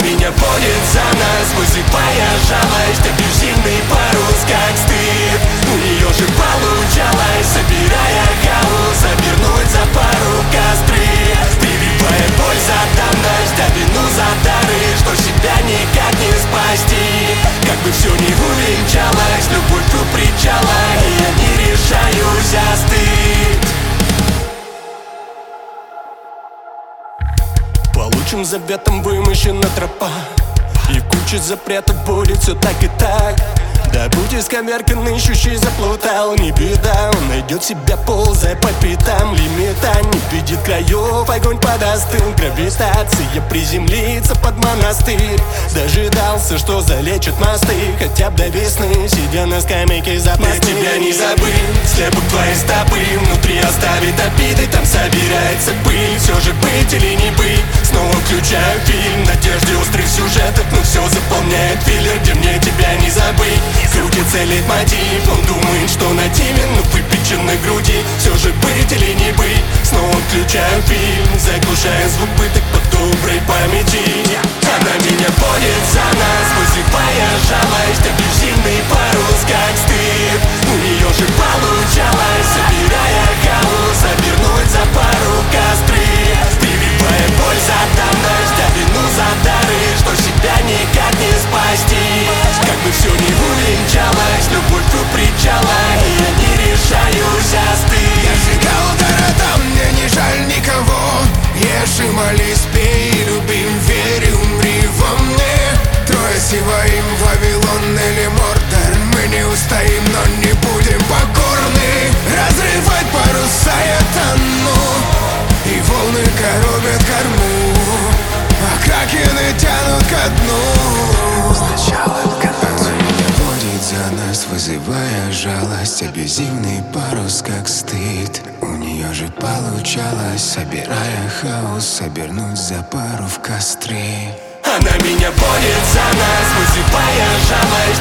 меня водит за нос, вызывая жалость. Абьюзивный парус, как стыд. У нее же получалось, собирая хаос, обернуть за пару костры. Прививая боль за давность, а вину за дары, что себя никак не спасти. Как бы все ни увенчалось, любовь у причала, и я не решаюсь остыть. Получим заветом вымощена тропа, и в куче запретов будет все так и так. Да будь исковеркан, ищущий заплутал, не беда, он найдет себя, ползая по пятам. Лимита не видит краев, огонь подостыл. Гравитация приземлится под монастырь. Дожидался, что залечат мосты, хотя бы до весны, сидя на скамейке запасных. Мне тебя не забыть, слепок твои стопы внутри оставит обиды, там собирается пыль. Все же быть или не быть, снова включаю фильм. В надежде острых сюжетов, но все заполняет филлер, где мне тебя не забыть. Крутится лейтмотив, он думает, что нативен, но выпечен на груди. Все же быть или не быть, снова включаю фильм, заглушая звук пыток по доброй памяти. Она меня водит за нос, вызывая жалость. Абьюзивный парус, как стыд. У нее же получалось, собирая хаос, обернуть за пару костры. Прививая боль за давность, а вину за дары, что себя никак не спасти. Как бы все ни увенчалось, любовь у причала, и я не решаюсь остыть. Я сжигал города, мне не жаль никого. Ешь и молись, пей, любим, верь, умри во мне. Трое Сиваим, Вавилон или Мордор. Мы не устоим, но не будем покорны. Разрывать паруса я тону, и волны коробят корму, а кракены тянут ко дну. Сначала в конце. Она меня водит за нас, вызывая жалость. Абьюзивный парус, как стыд. У нее же получалось, собирая хаос, обернуть за пару в костры. Она меня водит за нас, вызывая жалость.